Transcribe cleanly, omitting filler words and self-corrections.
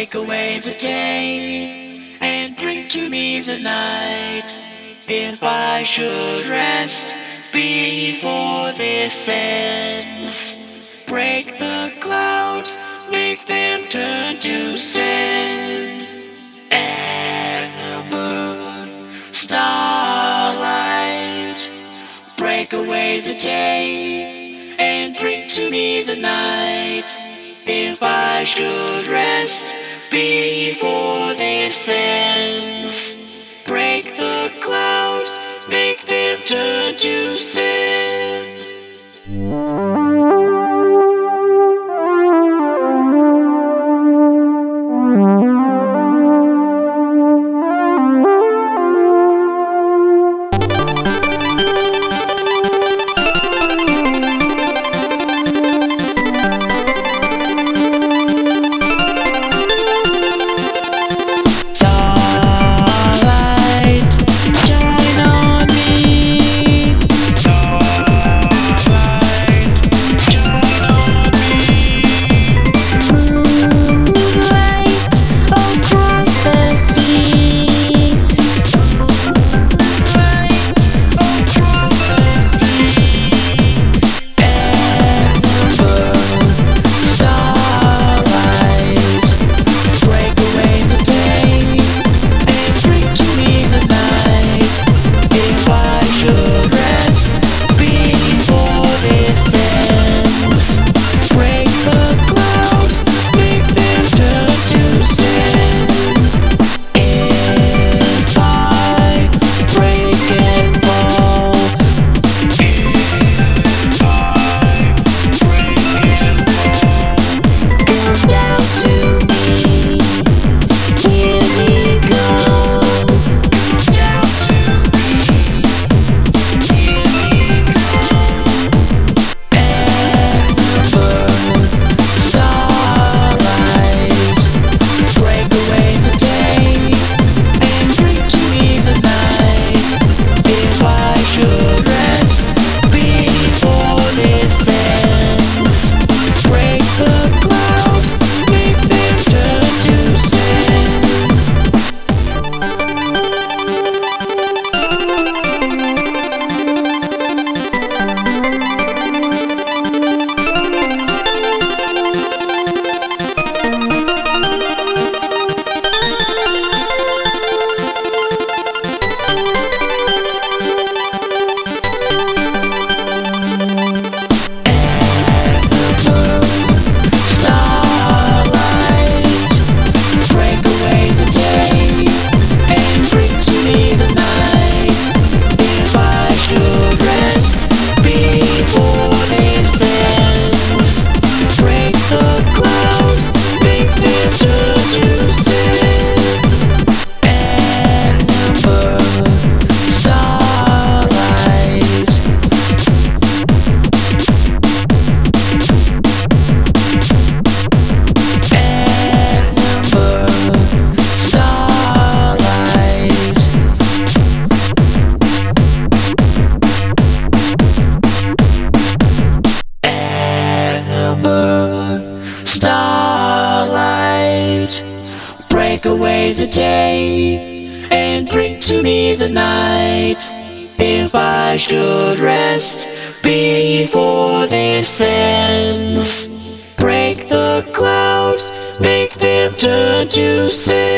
Break away the day and bring to me the night. If I should rest before this ends, break the clouds, make them turn to sand. Amber, starlight, break away the day and bring to me the night. If I should rest before this ends, break the clouds, make them turn to sand. Starlight, break away the day and bring to me the night. If I should rest before this ends, break the clouds, make them turn to sand.